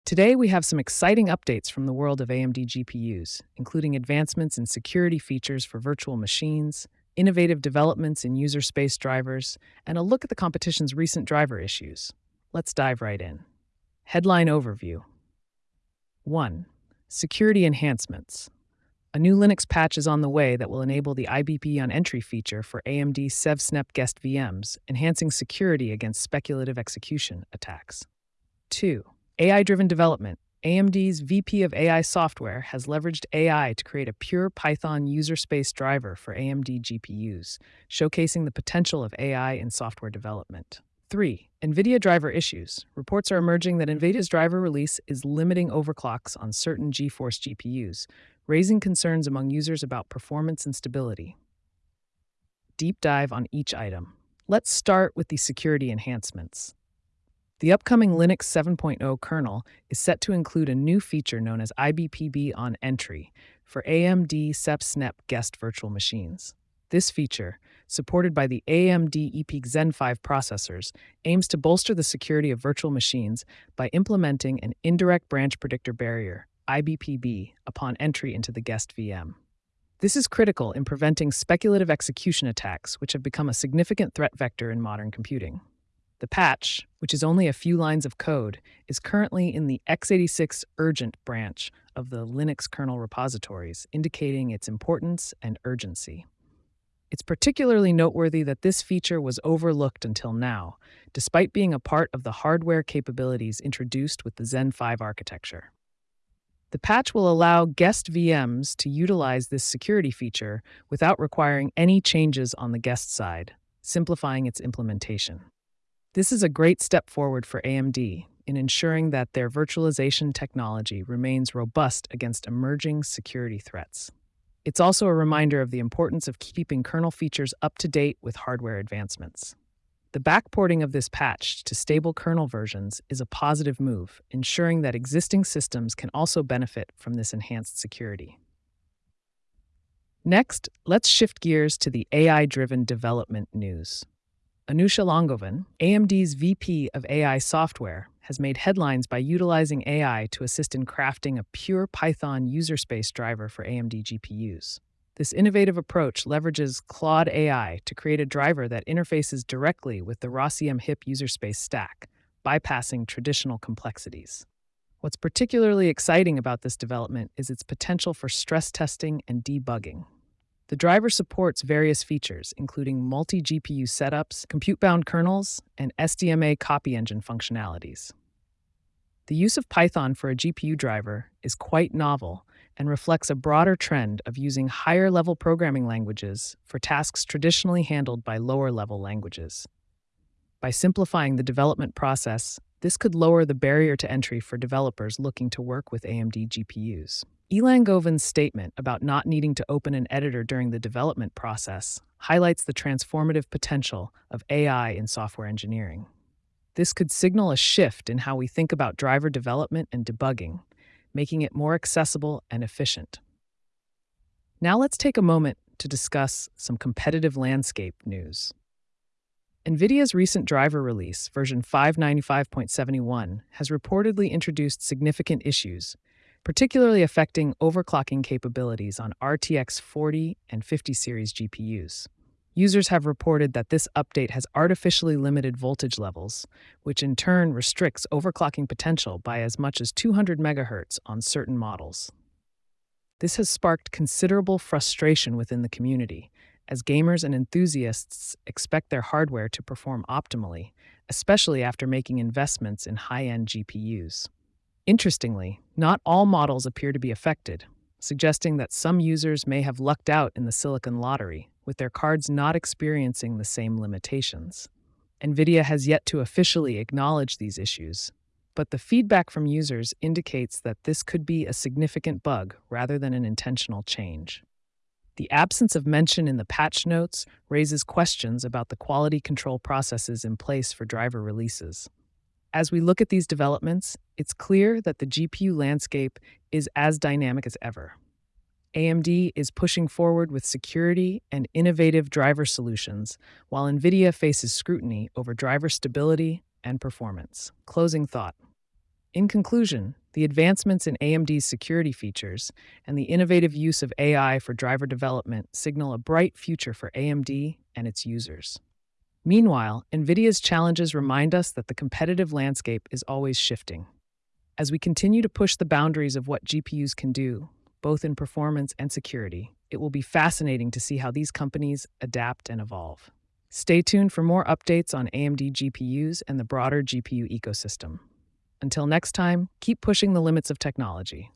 Today, we have some exciting updates from the world of AMD GPUs, including advancements in security features for virtual machines, innovative developments in user space drivers, and a look at the competition's recent driver issues. Let's dive right in. Headline Overview 1. Security Enhancements. A new Linux patch is on the way that will enable the IBP on entry feature for AMD SevSnep guest VMs, enhancing security against speculative execution attacks. 2. AI-driven development. AMD's VP of AI software has leveraged AI to create a pure Python user space driver for AMD GPUs, showcasing the potential of AI in software development. 3. NVIDIA driver issues. Reports are emerging that NVIDIA's driver release is limiting overclocks on certain GeForce GPUs, raising concerns among users about performance and stability. Deep dive on each item. Let's start with the security enhancements. The upcoming Linux 7.0 kernel is set to include a new feature known as IBPB on entry for AMD SevSnep guest virtual machines. This feature, supported by the AMD EPYC Zen 5 processors, aims to bolster the security of virtual machines by implementing an indirect branch predictor barrier, IBPB, upon entry into the guest VM. This is critical in preventing speculative execution attacks, which have become a significant threat vector in modern computing. The patch, which is only a few lines of code, is currently in the x86 urgent branch of the Linux kernel repositories, indicating its importance and urgency. It's particularly noteworthy that this feature was overlooked until now, despite being a part of the hardware capabilities introduced with the Zen 5 architecture. The patch will allow guest VMs to utilize this security feature without requiring any changes on the guest side, simplifying its implementation. This is a great step forward for AMD in ensuring that their virtualization technology remains robust against emerging security threats. It's also a reminder of the importance of keeping kernel features up to date with hardware advancements. The backporting of this patch to stable kernel versions is a positive move, ensuring that existing systems can also benefit from this enhanced security. Next, let's shift gears to the AI-driven development news. Anusha Longovan, AMD's VP of AI software, has made headlines by utilizing AI to assist in crafting a pure Python user space driver for AMD GPUs. This innovative approach leverages Claude AI to create a driver that interfaces directly with the ROSIEM HIP user space stack, bypassing traditional complexities. What's particularly exciting about this development is its potential for stress testing and debugging. The driver supports various features, including multi-GPU setups, compute-bound kernels, and SDMA copy engine functionalities. The use of Python for a GPU driver is quite novel and reflects a broader trend of using higher-level programming languages for tasks traditionally handled by lower-level languages. By simplifying the development process, this could lower the barrier to entry for developers looking to work with AMD GPUs. Elangovan's statement about not needing to open an editor during the development process highlights the transformative potential of AI in software engineering. This could signal a shift in how we think about driver development and debugging, making it more accessible and efficient. Now let's take a moment to discuss some competitive landscape news. NVIDIA's recent driver release, version 595.71, has reportedly introduced significant issues, particularly affecting overclocking capabilities on RTX 40 and 50 series GPUs. Users have reported that this update has artificially limited voltage levels, which in turn restricts overclocking potential by as much as 200 MHz on certain models. This has sparked considerable frustration within the community, as gamers and enthusiasts expect their hardware to perform optimally, especially after making investments in high-end GPUs. Interestingly, not all models appear to be affected, suggesting that some users may have lucked out in the silicon lottery, with their cards not experiencing the same limitations. NVIDIA has yet to officially acknowledge these issues, but the feedback from users indicates that this could be a significant bug rather than an intentional change. The absence of mention in the patch notes raises questions about the quality control processes in place for driver releases. As we look at these developments, it's clear that the GPU landscape is as dynamic as ever. AMD is pushing forward with security and innovative driver solutions, while NVIDIA faces scrutiny over driver stability and performance. Closing thought. In conclusion, the advancements in AMD's security features and the innovative use of AI for driver development signal a bright future for AMD and its users. Meanwhile, NVIDIA's challenges remind us that the competitive landscape is always shifting. As we continue to push the boundaries of what GPUs can do, both in performance and security, it will be fascinating to see how these companies adapt and evolve. Stay tuned for more updates on AMD GPUs and the broader GPU ecosystem. Until next time, keep pushing the limits of technology.